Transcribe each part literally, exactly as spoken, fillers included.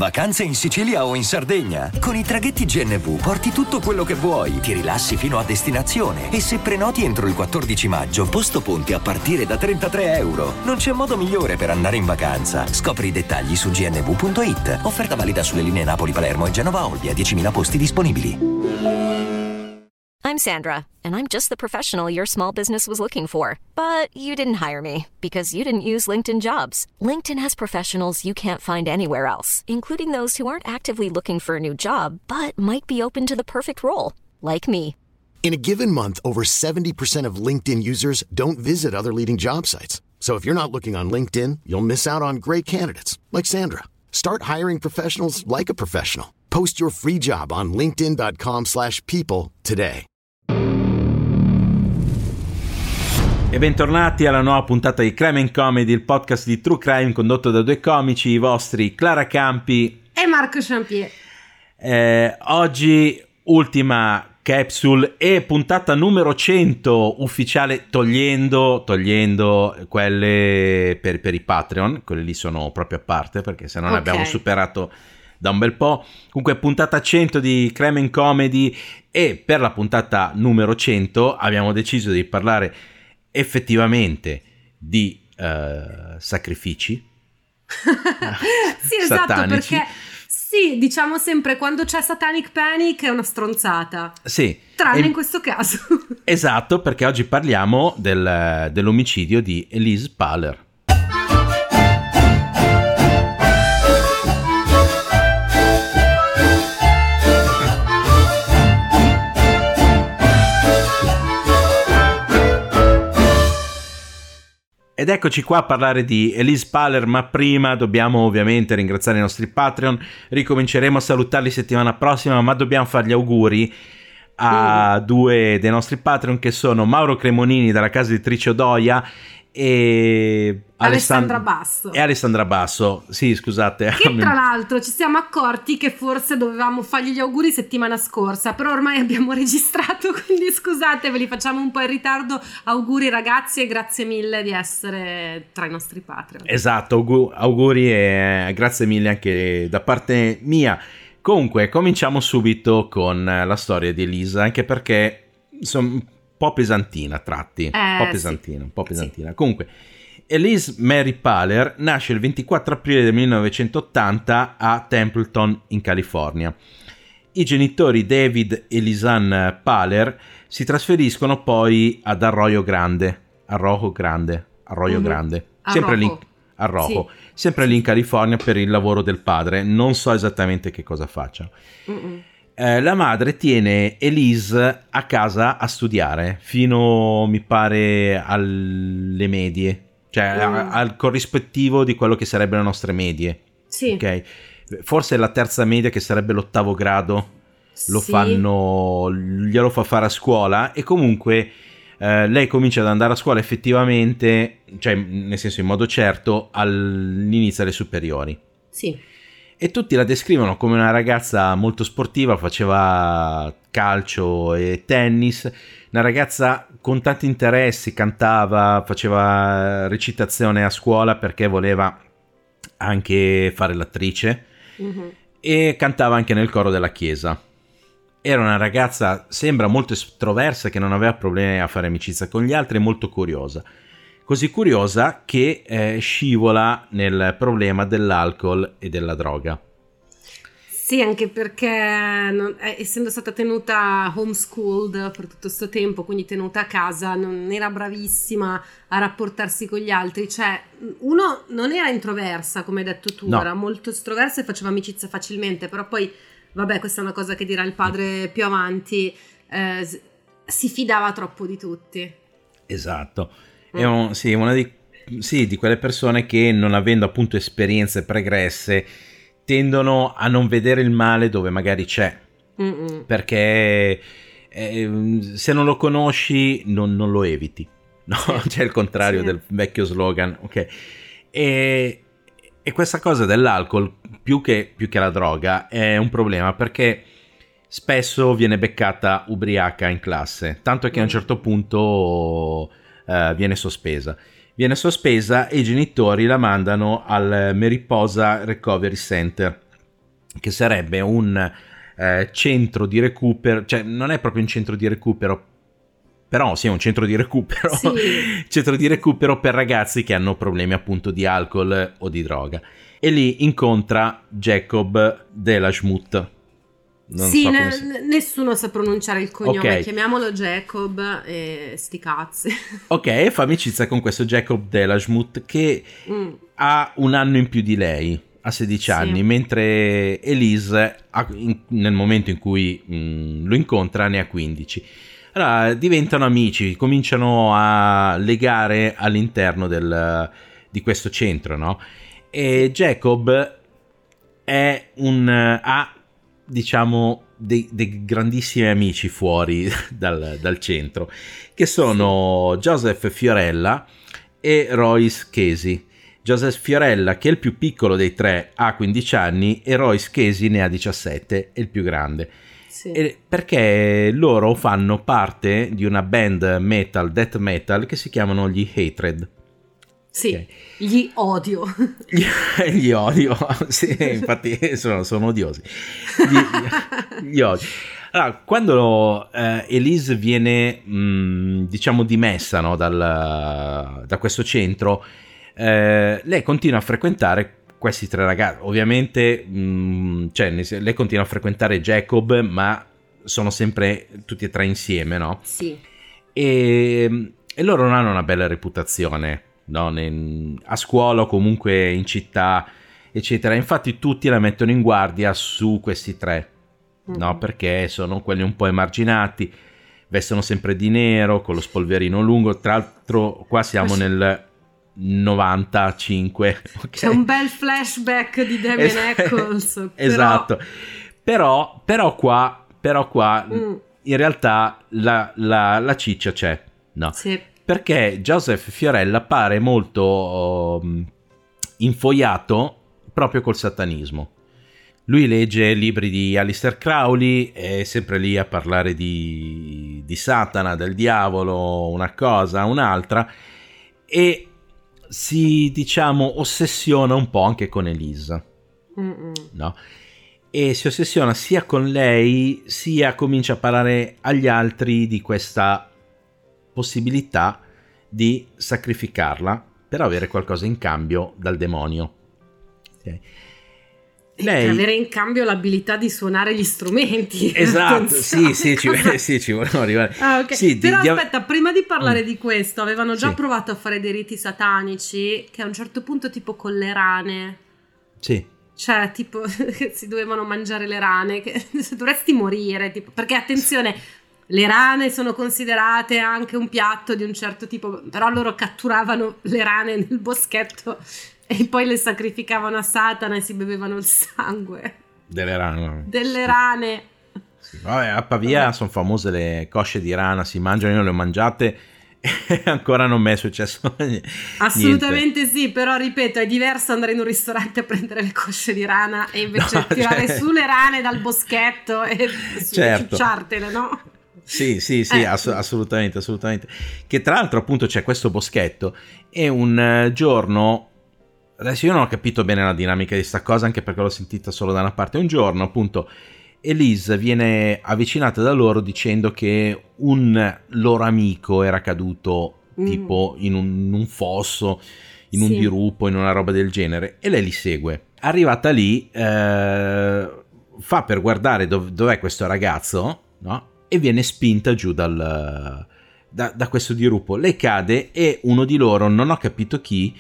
Vacanze in Sicilia o in Sardegna? Con i traghetti G N V porti tutto quello che vuoi, ti rilassi fino a destinazione e se prenoti entro il quattordici maggio, posto ponti a partire da trentatré euro. Non c'è modo migliore per andare in vacanza. Scopri i dettagli su g n v punto i t. Offerta valida sulle linee Napoli-Palermo e Genova-Olbia, diecimila posti disponibili. I'm Sandra, and I'm just the professional your small business was looking for. But you didn't hire me because you didn't use LinkedIn Jobs. LinkedIn has professionals you can't find anywhere else, including those who aren't actively looking for a new job, but might be open to the perfect role, like me. In a given month, over seventy percent of LinkedIn users don't visit other leading job sites. So if you're not looking on LinkedIn, you'll miss out on great candidates like Sandra. Start hiring professionals like a professional. Post your free job on linkedin dot com slash people today. E bentornati alla nuova puntata di Crime and Comedy, il podcast di True Crime condotto da due comici, i vostri Clara Campi e Marco Champier. Eh, oggi ultima capsule e puntata numero cento ufficiale, togliendo togliendo quelle per, per i Patreon, quelle lì sono proprio a parte perché se non okay. abbiamo superato da un bel po'. Comunque puntata cento di Crime and Comedy, e per la puntata numero cento abbiamo deciso di parlare effettivamente di uh, sacrifici sì, esatto, satanici. Perché sì, diciamo sempre quando c'è Satanic Panic è una stronzata. Sì. Tranne e... in questo caso. Esatto, perché oggi parliamo del, dell'omicidio di Elise Paler. Ed eccoci qua a parlare di Elise Paler, ma prima dobbiamo ovviamente ringraziare i nostri Patreon. Ricominceremo a salutarli settimana prossima, ma dobbiamo fare gli auguri a mm. due dei nostri Patreon, che sono Mauro Cremonini dalla casa editrice Odoia e Alessandra Basso. E Alessandra Basso, sì, scusate. Che tra l'altro ci siamo accorti che forse dovevamo fargli gli auguri settimana scorsa, però ormai abbiamo registrato, quindi scusate, ve li facciamo un po' in ritardo. Auguri ragazzi e grazie mille di essere tra i nostri Patreon. Esatto, auguri, auguri e grazie mille anche da parte mia. Comunque, cominciamo subito con la storia di Elisa, anche perché sono un po' pesantina a tratti, eh, un po' pesantina, sì. un po' pesantina. Sì. Comunque, Elise Mary Paler nasce il ventiquattro aprile del millenovecentottanta a Templeton, in California. I genitori David e Lisanne Paler si trasferiscono poi ad Arroyo Grande, Arroyo Grande, Arroyo mm-hmm. Grande, sempre lì, Arroyo, sì. sempre lì in California per il lavoro del padre. Non so esattamente che cosa faccia. Eh, la madre tiene Elise a casa a studiare fino, mi pare, alle medie. Cioè mm. al corrispettivo di quello che sarebbero le nostre medie. Sì. Okay? Forse la terza media, che sarebbe l'ottavo grado, lo sì. fanno, glielo fa fare a scuola, e comunque eh, lei comincia ad andare a scuola effettivamente, cioè nel senso in modo certo, all'inizio delle superiori. Sì. E tutti la descrivono come una ragazza molto sportiva, faceva calcio e tennis, una ragazza con tanti interessi, cantava, faceva recitazione a scuola perché voleva anche fare l'attrice, mm-hmm. e cantava anche nel coro della chiesa. Era una ragazza, sembra molto estroversa, che non aveva problemi a fare amicizia con gli altri, e molto curiosa. Così curiosa che eh, scivola nel problema dell'alcol e della droga. Sì, anche perché non, eh, essendo stata tenuta homeschooled per tutto questo tempo, quindi tenuta a casa, non era bravissima a rapportarsi con gli altri. Cioè, uno, non era introversa, come hai detto tu, no. Era molto estroversa e faceva amicizia facilmente, però poi, vabbè, questa è una cosa che dirà il padre più avanti, eh, si fidava troppo di tutti. Esatto. È un, sì, una di, sì, di quelle persone che, non avendo appunto esperienze pregresse, tendono a non vedere il male dove magari c'è. Mm-mm. Perché eh, se non lo conosci non, non lo eviti, no? Sì. C'è il contrario sì. del vecchio slogan, ok? E, e questa cosa dell'alcol, più che, più che la droga, è un problema, perché spesso viene beccata ubriaca in classe, tanto che a un certo punto Uh, viene sospesa. Viene sospesa e i genitori la mandano al Mariposa Recovery Center, che sarebbe un eh, centro di recupero, cioè non è proprio un centro di recupero, però sì, è un centro di recupero, sì. centro di recupero per ragazzi che hanno problemi appunto di alcol o di droga. E lì incontra Jacob Delashmut. Non sì, so ne- si... nessuno sa pronunciare il cognome, okay. Chiamiamolo Jacob e sti cazzi. Ok, fa amicizia con questo Jacob Delashmut che mm. ha un anno in più di lei, ha sedici sì. anni, mentre Elise ha, in, nel momento in cui mh, lo incontra ne ha quindici. Allora diventano amici, cominciano a legare all'interno del, di questo centro, no? E Jacob è un ha diciamo dei, dei grandissimi amici fuori dal, dal centro, che sono Joseph Fiorella e Royce Casey. Joseph Fiorella, che è il più piccolo dei tre, ha quindici anni, e Royce Casey ne ha diciassette, è il più grande. Sì. E perché loro fanno parte di una band metal, death metal, che si chiamano gli Hatred. Sì, okay. Gli odio. Gli, gli odio, sì, infatti sono, sono odiosi. Gli, gli odio. Allora, quando eh, Elise viene, mh, diciamo, dimessa, no, dal, da questo centro, eh, lei continua a frequentare questi tre ragazzi. Ovviamente, mh, cioè, lei continua a frequentare Jacob, ma sono sempre tutti e tre insieme, no? Sì. E, e loro non hanno una bella reputazione. No, ne, a scuola o comunque in città eccetera, infatti tutti la mettono in guardia su questi tre, mm-hmm. no, perché sono quelli un po' emarginati, vestono sempre di nero con lo spolverino lungo, tra l'altro qua siamo nel novantacinque, okay? C'è un bel flashback di Damien es- Eccles esatto, però, però qua però qua mm. in realtà la, la, la ciccia c'è, no? Sì. Perché Joseph Fiorella pare molto um, infoiato proprio col satanismo. Lui legge libri di Aleister Crowley, è sempre lì a parlare di, di Satana, del diavolo, una cosa, un'altra, e si, diciamo, ossessiona un po' anche con Elise, Mm-mm. no? E si ossessiona sia con lei, sia comincia a parlare agli altri di questa possibilità di sacrificarla per avere qualcosa in cambio dal demonio. Okay. Lei... avere in cambio l'abilità di suonare gli strumenti. Esatto, sì, sì, ci, sì, ci volevo arrivare. Ah, okay. Sì, però di, aspetta, di... prima di parlare mm. di questo, avevano già sì. provato a fare dei riti satanici che a un certo punto tipo con le rane. Sì. Cioè, tipo, si dovevano mangiare le rane, che dovresti morire, tipo, perché attenzione, le rane sono considerate anche un piatto di un certo tipo, però loro catturavano le rane nel boschetto e poi le sacrificavano a Satana e si bevevano il sangue. Delle rane. Delle sì. rane. Sì. Vabbè, a Pavia sono famose le cosce di rana, si mangiano, io le ho mangiate e ancora non mi è successo niente. Assolutamente sì, però ripeto, è diverso andare in un ristorante a prendere le cosce di rana e invece no, tirare cioè... su le rane dal boschetto e certo. ciucciartele, no? Sì, sì, sì, eh. ass- assolutamente, assolutamente. Che tra l'altro appunto c'è questo boschetto e un uh, giorno, adesso io non ho capito bene la dinamica di sta cosa, anche perché l'ho sentita solo da una parte. Un giorno appunto Elise viene avvicinata da loro dicendo che un loro amico era caduto mm. tipo in un, in un fosso, in sì. un dirupo, in una roba del genere, e lei li segue. Arrivata lì eh, fa per guardare dov- dov'è questo ragazzo, no? E viene spinta giù dal, da, da questo dirupo. Lei cade e uno di loro, non ho capito chi,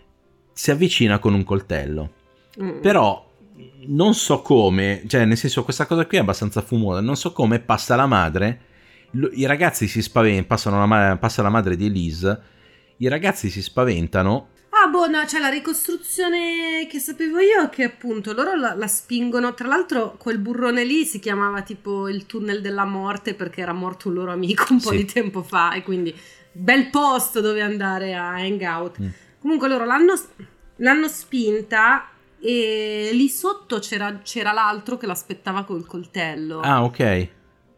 si avvicina con un coltello. Mm. Però non so come, cioè nel senso, questa cosa qui è abbastanza fumosa, non so come passa la madre, i ragazzi si spaventano, passano la, passa la madre di Elise, i ragazzi si spaventano. Ah boh, no, c'è la ricostruzione che sapevo io, che appunto loro la, la spingono, tra l'altro quel burrone lì si chiamava tipo il tunnel della morte perché era morto un loro amico un po' sì. di tempo fa, e quindi bel posto dove andare a hang out. Mm. Comunque loro l'hanno, l'hanno spinta e lì sotto c'era, c'era l'altro che l'aspettava col coltello. Ah, ok.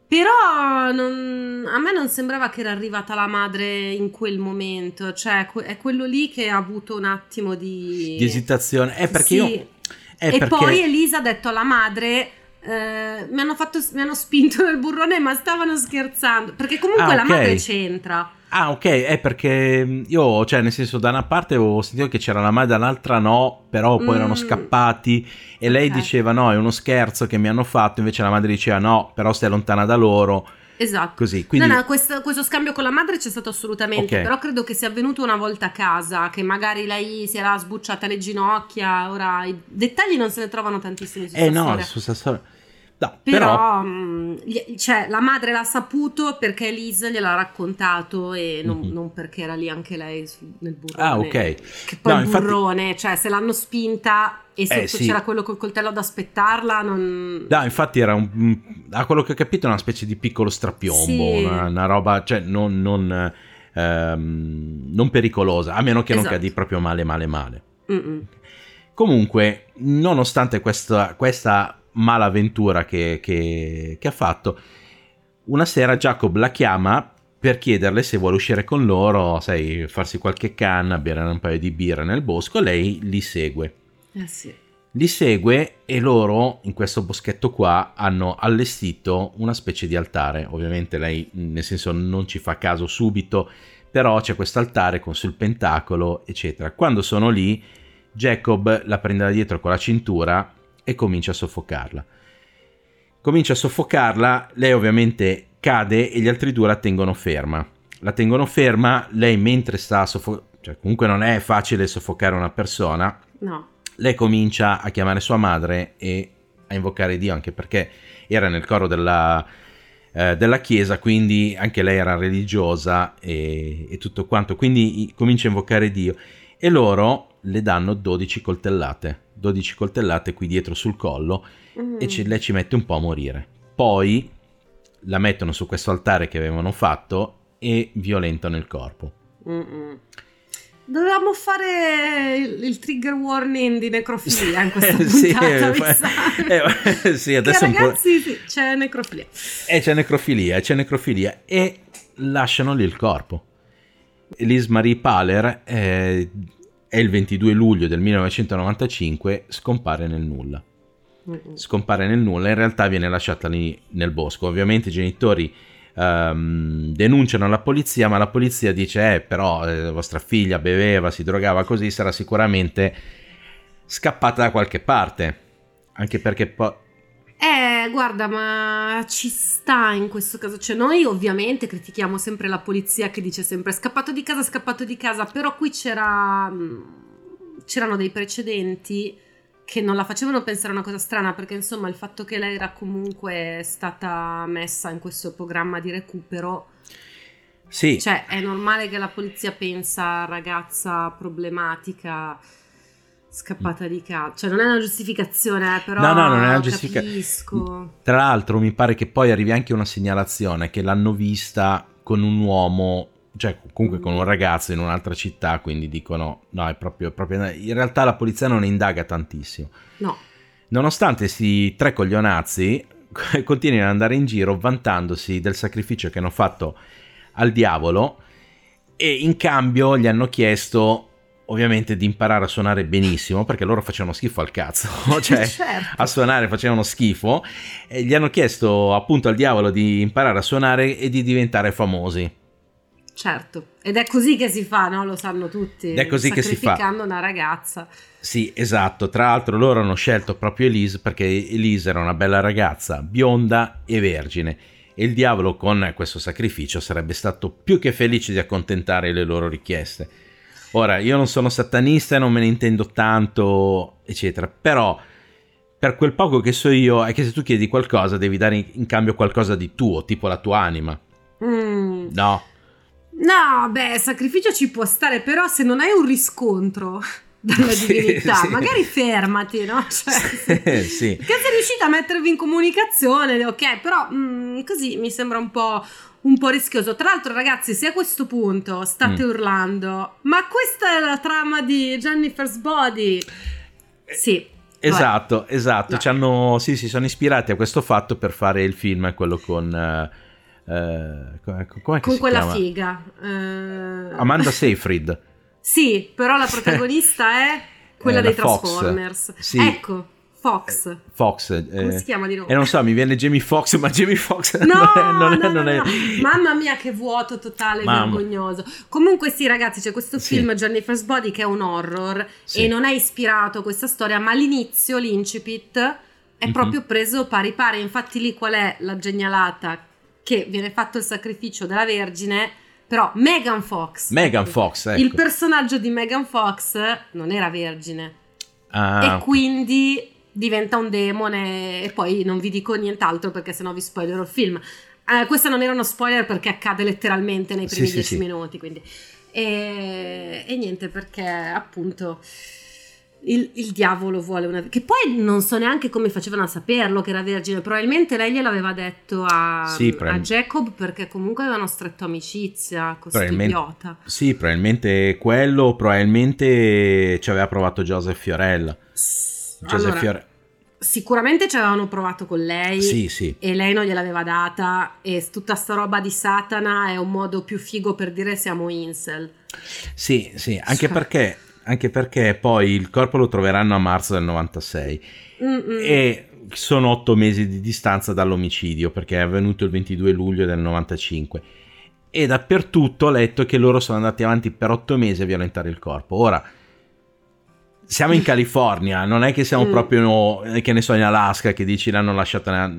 Però non, a me non sembrava che era arrivata la madre in quel momento, cioè è quello lì che ha avuto un attimo di, di esitazione. È perché sì. io È e perché... poi Elisa ha detto alla madre eh, mi hanno fatto mi hanno spinto nel burrone, ma stavano scherzando, perché comunque ah, la okay. madre c'entra. Ah, ok, è perché io, cioè, nel senso, da una parte avevo sentito che c'era la madre, dall'altra no, però poi mm. erano scappati e okay. lei diceva no, è uno scherzo che mi hanno fatto, invece la madre diceva no, però stai lontana da loro. Esatto. Così, quindi... No, no, questo, questo scambio con la madre c'è stato assolutamente, okay. però credo che sia avvenuto una volta a casa, che magari lei si era sbucciata le ginocchia, ora i dettagli non se ne trovano tantissimi su eh questa no, storia. su questa storia. No, però, però... mh, cioè, la madre l'ha saputo perché Elise gliel'ha raccontato e non, mm-hmm. non perché era lì anche lei su, nel burrone. Ah, ok. Che poi no, il infatti... burrone, cioè se l'hanno spinta e sotto eh, sì. c'era quello col coltello ad aspettarla, non... No, infatti era un, a quello che ho capito, una specie di piccolo strapiombo, sì. una, una roba, cioè non, non, ehm, non pericolosa, a meno che esatto. non cadi proprio male, male, male. Mm-mm. Comunque, nonostante questa, questa malavventura che, che, che ha fatto, una sera Jacob la chiama per chiederle se vuole uscire con loro, sai, farsi qualche canna, bere un paio di birra nel bosco. Lei li segue. Eh sì. Li segue e loro in questo boschetto qua hanno allestito una specie di altare. Ovviamente lei, nel senso, non ci fa caso subito, però c'è questo altare con sul pentacolo, eccetera. Quando sono lì, Jacob la prende da dietro con la cintura e comincia a soffocarla. Comincia a soffocarla, lei ovviamente cade e gli altri due la tengono ferma. La tengono ferma, lei mentre sta soffocando, cioè comunque non è facile soffocare una persona. No. Lei comincia a chiamare sua madre e a invocare Dio, anche perché era nel coro della, eh, della chiesa, quindi anche lei era religiosa e, e tutto quanto, quindi comincia a invocare Dio e loro le danno dodici coltellate, dodici coltellate qui dietro sul collo mm. e ci, lei ci mette un po' a morire. Poi la mettono su questo altare che avevano fatto e violentano il corpo. Mm-mm. Dovevamo fare il, il trigger warning di necrofilia in questa puntata, sì, eh, sì, adesso che ragazzi un po'... sì, c'è necrofilia. Eh, c'è necrofilia, c'è necrofilia e lasciano lì il corpo. Elise Marie Paler eh, è il ventidue luglio del millenovecentonovantacinque, scompare nel nulla. Mm-hmm. Scompare nel nulla, in realtà viene lasciata lì nel bosco. Ovviamente i genitori Um, denunciano la polizia, ma la polizia dice eh però eh, vostra figlia beveva, si drogava così, sarà sicuramente scappata da qualche parte, anche perché poi eh guarda, ma ci sta in questo caso, cioè noi ovviamente critichiamo sempre la polizia che dice sempre scappato di casa, scappato di casa, però qui c'era c'erano dei precedenti che non la facevano pensare una cosa strana, perché insomma il fatto che lei era comunque stata messa in questo programma di recupero, sì, cioè è normale che la polizia pensa ragazza problematica scappata di casa, cioè non è una giustificazione eh, però no no non è una giustificazione. Capisco. Tra l'altro mi pare che poi arrivi anche una segnalazione che l'hanno vista con un uomo, cioè comunque con un ragazzo in un'altra città, quindi dicono no, è proprio, proprio in realtà la polizia non indaga tantissimo, no, nonostante questi tre coglionazzi continuino ad andare in giro vantandosi del sacrificio che hanno fatto al diavolo e in cambio gli hanno chiesto ovviamente di imparare a suonare benissimo, perché loro facevano schifo al cazzo, cioè certo. a suonare facevano schifo, e gli hanno chiesto appunto al diavolo di imparare a suonare e di diventare famosi. Certo, ed è così che si fa, no? Lo sanno tutti. Ed è così che si fa. Sacrificando una ragazza. Sì, esatto. Tra l'altro loro hanno scelto proprio Elise perché Elise era una bella ragazza, bionda e vergine. E il diavolo con questo sacrificio sarebbe stato più che felice di accontentare le loro richieste. Ora, io non sono satanista e non me ne intendo tanto, eccetera. Però, per quel poco che so io, è che se tu chiedi qualcosa devi dare in cambio qualcosa di tuo, tipo la tua anima. Mm. No. No, beh, sacrificio ci può stare, però se non hai un riscontro dalla sì, divinità, sì. magari fermati, no? Cioè, sì, sì. Che sei riuscita a mettervi in comunicazione, ok, però mh, così mi sembra un po', un po' rischioso. Tra l'altro, ragazzi, se a questo punto state mm. urlando, ma questa è la trama di Jennifer's Body, sì. Esatto, vabbè. esatto, no. Ci hanno, sì, si sono ispirati a questo fatto per fare il film, quello con... Uh, Uh, com'è che con si quella chiama? figa uh... Amanda Seyfried. Sì, però la protagonista è quella eh, dei Fox. Transformers. Sì. Ecco, Fox. Fox. Eh, Come si chiama di nuovo? E eh, non so, mi viene Jamie Foxx, ma Jamie Foxx no, non è... Non è, no, non no, è... no. Mamma mia, che vuoto totale, Mamma. vergognoso. Comunque sì, ragazzi, c'è questo Sì. film Jennifer's Body che è un horror Sì. e non è ispirato a questa storia, ma all'inizio l'incipit è Mhm. proprio preso pari pari. Infatti lì qual è la genialata? Che viene fatto il sacrificio della Vergine, però Megan Fox. Megan Fox, ecco. Il personaggio di Megan Fox non era vergine Ah, e ok. quindi diventa un demone e poi non vi dico nient'altro perché sennò vi spoilerò il film. Eh, questo non era uno spoiler perché accade letteralmente nei primi Sì, sì, dieci sì. minuti, quindi e, e niente, perché appunto il, il diavolo vuole una, che poi non so neanche come facevano a saperlo che era vergine. Probabilmente lei gliel'aveva detto a, Sì, a probabil- Jacob, perché comunque avevano stretto amicizia con questo Probabilmente- idiota. Sì, probabilmente quello, probabilmente ci aveva provato Joseph Fiorella. Joseph Allora, Fiore- sicuramente ci avevano provato con lei Sì, sì. e lei non gliel'aveva data, e tutta sta roba di Satana è un modo più figo per dire siamo incel. Sì, sì, anche Cioè. perché, anche perché poi il corpo lo troveranno a marzo del novantasei Mm-mm. e sono otto mesi di distanza dall'omicidio, perché è avvenuto il ventidue luglio del novantacinque, e dappertutto ho letto che loro sono andati avanti per otto mesi a violentare il corpo. Ora siamo in California, non è che siamo Mm. proprio, eh, che ne so, in Alaska, che dici l'hanno lasciata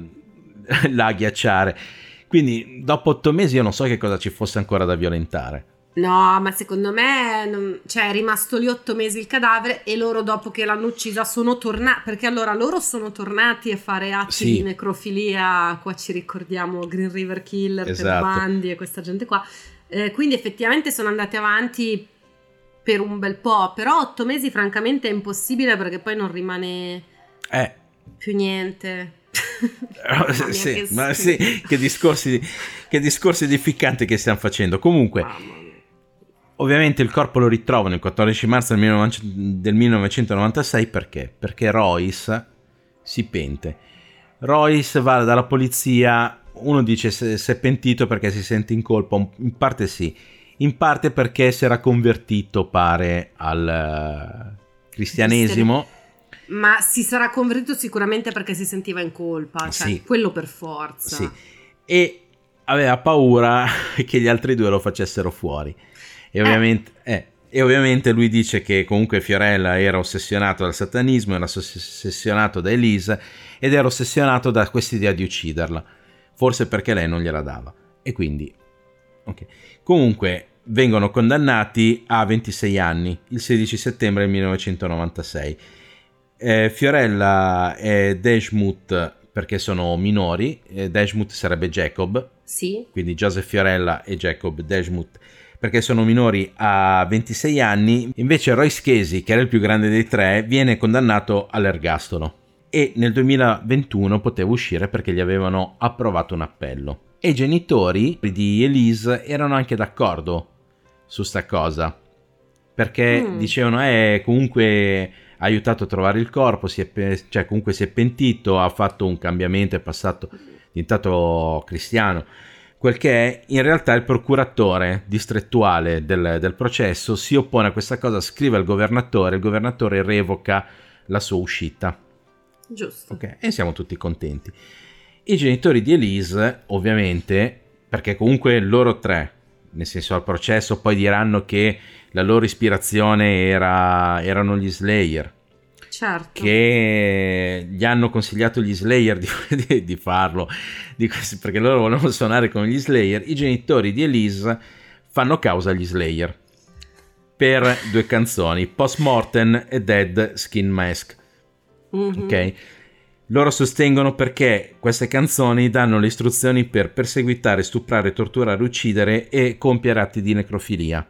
là a ghiacciare, quindi dopo otto mesi io non so che cosa ci fosse ancora da violentare. No, ma secondo me non- cioè è rimasto lì otto mesi il cadavere e loro dopo che l'hanno uccisa sono tornati, perché allora loro sono tornati a fare atti Sì. di necrofilia. Qua ci ricordiamo Green River Killer, Ted Esatto. Bundy e questa gente qua. Eh, quindi effettivamente sono andati avanti per un bel po', però otto mesi francamente è impossibile perché poi non rimane Eh, più niente. Oh, Mamma mia, sì, che ma schifo. sì, che discorsi, che discorsi edificanti che stiamo facendo. Comunque, Mamma mia. ovviamente il corpo lo ritrovano il quattordici marzo del millenovecento del millenovecentonovantasei. Perché? Perché Royce si pente. Royce va dalla polizia, uno dice se si è pentito perché si sente in colpa, in parte sì, in parte perché si era convertito, pare, al eh, cristianesimo. Ma si sarà convertito sicuramente perché si sentiva in colpa, cioè Sì. quello per forza. Sì. E aveva paura che gli altri due lo facessero fuori. E ovviamente, eh, e ovviamente lui dice che comunque Fiorella era ossessionato dal satanismo, era ossessionato da Elise ed era ossessionato da quest'idea di ucciderla. Forse perché lei non gliela dava. E quindi, ok. Comunque vengono condannati a ventisei anni il sedici settembre del millenovecentonovantasei. Eh, Fiorella e Dashmouth perché sono minori, eh, Dashmouth sarebbe Jacob, Sì. quindi Joseph Fiorella e Jacob Dashmouth perché sono minori a ventisei anni. Invece Royce Casey, che era il più grande dei tre, viene condannato all'ergastolo e nel duemilaventuno poteva uscire perché gli avevano approvato un appello. E i genitori di Elise erano anche d'accordo su sta cosa, perché Mm. dicevano eh comunque ha aiutato a trovare il corpo, si è pe- cioè comunque si è pentito, ha fatto un cambiamento, è passato, è diventato cristiano. Quel che è, in realtà il procuratore distrettuale del, del processo si oppone a questa cosa, scrive al governatore, il governatore revoca la sua uscita. Giusto. Ok, e siamo tutti contenti. I genitori di Elise, ovviamente, perché comunque loro tre, nel senso al processo, poi diranno che la loro ispirazione era, erano gli Slayer, Certo. che gli hanno consigliato gli Slayer di, di, di farlo, di questi, perché loro volevano suonare con gli Slayer. I genitori di Elise fanno causa agli Slayer per due canzoni, Post Mortem e Dead Skin Mask. Mhm. Ok, loro sostengono perché queste canzoni danno le istruzioni per perseguitare, stuprare, torturare, uccidere e compiere atti di necrofilia.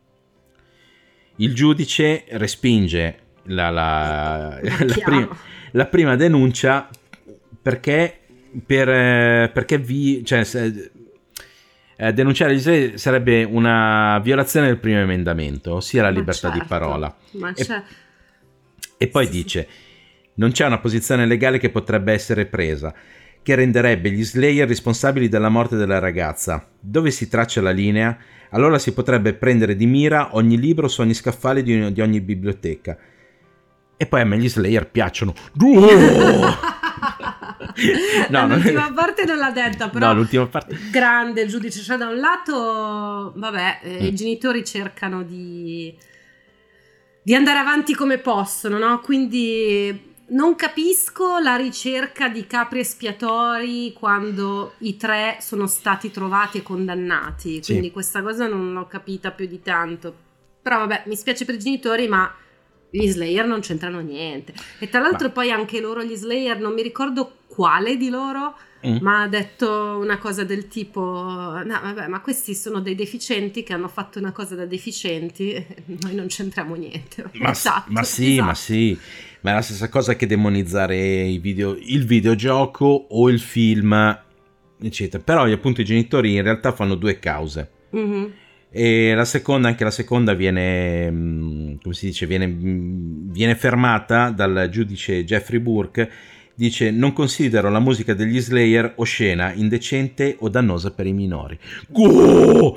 Il giudice respinge la, la, la, prima, la prima denuncia perché, per, eh, perché vi, cioè, se, eh, denunciare Israele sarebbe una violazione del primo emendamento, ossia la Ma libertà certo, di parola. Ma E- c'è... E poi Sì, dice: non c'è una posizione legale che potrebbe essere presa, che renderebbe gli Slayer responsabili della morte della ragazza. Dove si traccia la linea? Allora si potrebbe prendere di mira ogni libro su ogni scaffale di, di ogni biblioteca. E poi a me gli Slayer piacciono. Oh! No, l'ultima non... parte non l'ha detta, però no, l'ultima parte... grande il giudice, cioè da un lato vabbè eh, mm. i genitori cercano di di andare avanti come possono, no? Quindi non capisco la ricerca di capri espiatori quando i tre sono stati trovati e condannati, quindi sì. Questa cosa non l'ho capita più di tanto, però vabbè, mi spiace per i genitori, ma gli Slayer non c'entrano niente. E tra l'altro ma... poi anche loro gli Slayer, non mi ricordo quale di loro, mm. ma ha detto una cosa del tipo no vabbè, ma questi sono dei deficienti che hanno fatto una cosa da deficienti, noi non c'entriamo niente. Ma, esatto, ma sì, esatto. ma sì, ma è la stessa cosa che demonizzare i video, il videogioco o il film, eccetera. Però appunto i genitori in realtà fanno due cause. Mm-hmm. E la seconda, anche la seconda viene, come si dice, viene, viene fermata dal giudice Jeffrey Burke. Dice: non considero la musica degli Slayer oscena, indecente o dannosa per i minori. Oh!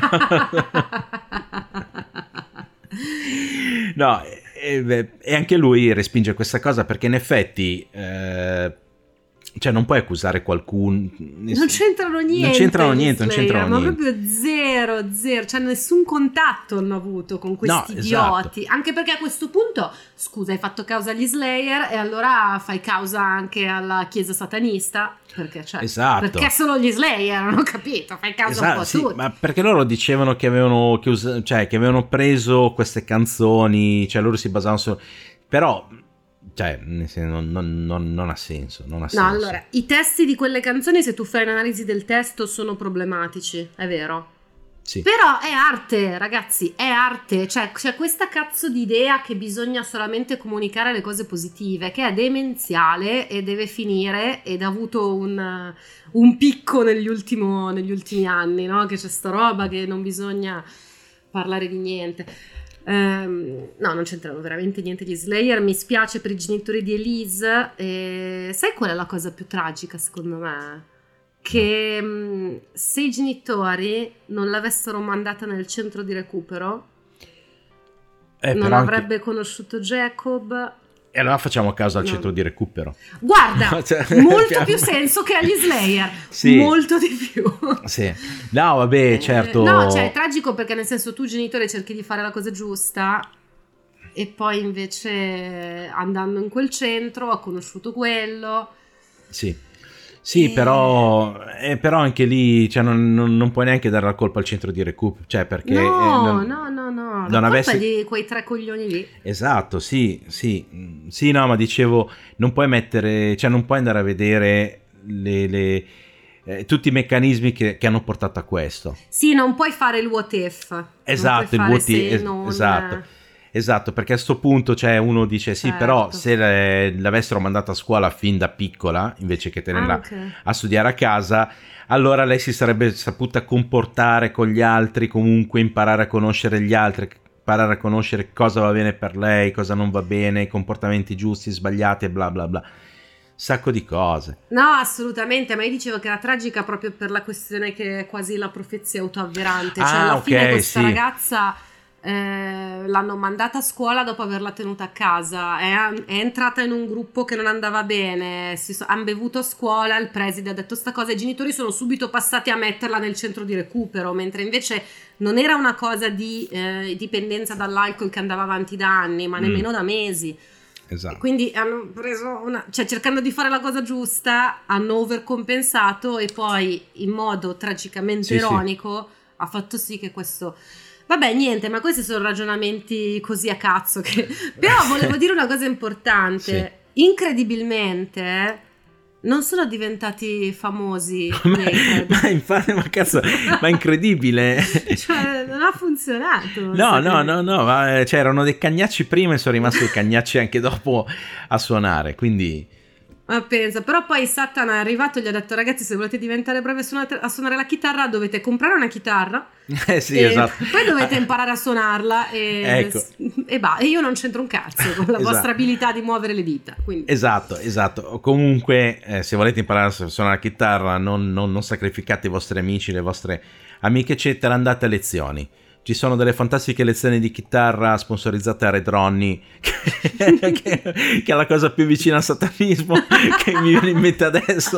No, e, e anche lui respinge questa cosa, perché in effetti eh, cioè non puoi accusare qualcuno, non c'entrano niente, non c'entrano niente, non c'entrano ma niente. proprio zero, zero, cioè nessun contatto hanno avuto con questi no, idioti, esatto. Anche perché a questo punto, scusa, hai fatto causa agli Slayer e allora fai causa anche alla chiesa satanista, perché cioè, esatto. perché solo gli Slayer, non ho capito, fai causa esatto, un po' a sì, tutti. ma perché loro dicevano che avevano, che, us- cioè, che avevano preso queste canzoni, cioè loro si basavano su, però cioè non, non, non, non ha senso, non ha senso. No, allora, i testi di quelle canzoni, se tu fai un'analisi del testo, sono problematici, è vero. Sì. Però è arte, ragazzi, è arte. Cioè, c'è questa cazzo di idea che bisogna solamente comunicare le cose positive, che è demenziale e deve finire, ed ha avuto un, un picco negli, ultimo, negli ultimi anni, no? Che c'è sta roba che non bisogna parlare di niente. Um, no, non c'entrano veramente niente gli Slayer. Mi spiace per i genitori di Elise. E sai qual è la cosa più tragica secondo me? Che no. Se i genitori non l'avessero mandata nel centro di recupero eh, non però avrebbe anche... conosciuto Jacob. E allora facciamo caso al no. centro di recupero. Guarda, cioè, molto più senso che agli Slayer. Sì. Molto di più. Sì. No, vabbè, certo. No, cioè è tragico perché nel senso tu genitore cerchi di fare la cosa giusta e poi invece andando in quel centro ha conosciuto quello. Sì. Sì, e... però, eh, però anche lì cioè, non, non, non puoi neanche dare la colpa al centro di recupero, cioè perché no, eh, non, no, no, no, non la avesse... colpa è di quei tre coglioni lì. Esatto, sì, sì, sì, no, ma dicevo, non puoi mettere, cioè non puoi andare a vedere le, le, eh, tutti i meccanismi che, che hanno portato a questo. Sì, non puoi fare il what if. Esatto, il what if, es- non... esatto. Esatto, perché a sto punto cioè, uno dice sì, certo. Però se le, l'avessero mandata a scuola fin da piccola, invece che tenerla Anche. a studiare a casa, allora lei si sarebbe saputa comportare con gli altri, comunque imparare a conoscere gli altri, imparare a conoscere cosa va bene per lei, cosa non va bene, i comportamenti giusti, sbagliati e bla bla bla. Sacco di cose. No, assolutamente, ma io dicevo che era tragica proprio per la questione che è quasi la profezia autoavverante, cioè ah, alla okay, fine questa sì. ragazza... Eh, l'hanno mandata a scuola dopo averla tenuta a casa, è, è entrata in un gruppo che non andava bene, si so, hanno bevuto a scuola, il preside ha detto sta cosa, i genitori sono subito passati a metterla nel centro di recupero, mentre invece non era una cosa di eh, dipendenza dall'alcol che andava avanti da anni, ma nemmeno mm. da mesi. Esatto. Quindi hanno preso una, cioè cercando di fare la cosa giusta hanno overcompensato e poi in modo tragicamente sì, ironico sì. ha fatto sì che questo... Vabbè, niente, ma questi sono ragionamenti così a cazzo che... Però volevo dire una cosa importante. Sì. Incredibilmente non sono diventati famosi. ma, ma infatti, ma cazzo, ma incredibile. Cioè, non ha funzionato. No, no, no, no, ma cioè, erano dei cagnacci prima e sono rimasti dei cagnacci anche dopo a suonare, quindi... Ma pensa, però poi Satan è arrivato e gli ha detto ragazzi se volete diventare bravi a suonare, a suonare la chitarra dovete comprare una chitarra eh sì, e esatto. poi dovete imparare a suonarla e, ecco. e, bah, e io non c'entro un cazzo con la esatto. vostra abilità di muovere le dita, quindi. Esatto, esatto, comunque eh, se volete imparare a suonare la chitarra non, non, non sacrificate i vostri amici, le vostre amiche eccetera, andate a lezioni. ci sono delle fantastiche lezioni di chitarra sponsorizzate a Red Ronnie, che, che, che è la cosa più vicina al satanismo che mi viene in mente adesso.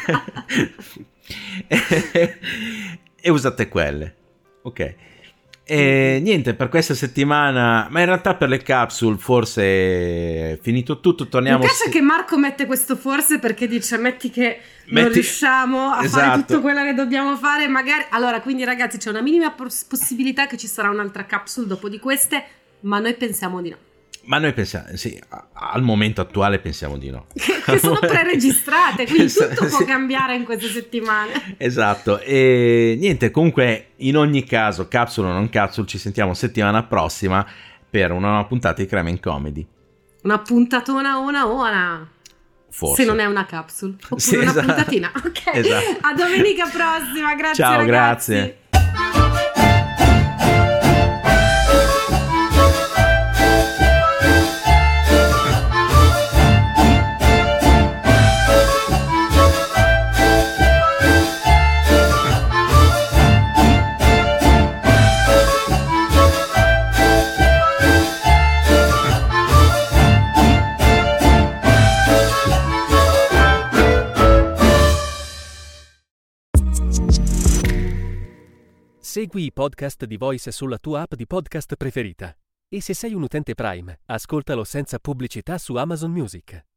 e, e usate quelle, ok. E niente, per questa settimana, ma in realtà per le capsule forse è finito tutto, torniamo. Mi piace se... che Marco mette questo forse perché dice metti che non Metti... riusciamo a esatto. fare tutto quello che dobbiamo fare, magari. Allora, quindi ragazzi, c'è una minima poss- possibilità che ci sarà un'altra capsule dopo di queste, ma noi pensiamo di no. Ma noi pensiamo, sì, al momento attuale pensiamo di no. Che sono pre-registrate, quindi tutto sì. può cambiare in queste settimane. Esatto, e niente, comunque in ogni caso, capsule o non capsule, ci sentiamo settimana prossima per una nuova puntata di Crime and Comedy. Una puntatona ona ona. Forse. Se non è una capsule, oppure sì, una esatto. puntatina. Ok, esatto. A domenica prossima, grazie Ciao, ragazzi. grazie. Segui i podcast di Voice sulla tua app di podcast preferita. E se sei un utente Prime, ascoltalo senza pubblicità su Amazon Music.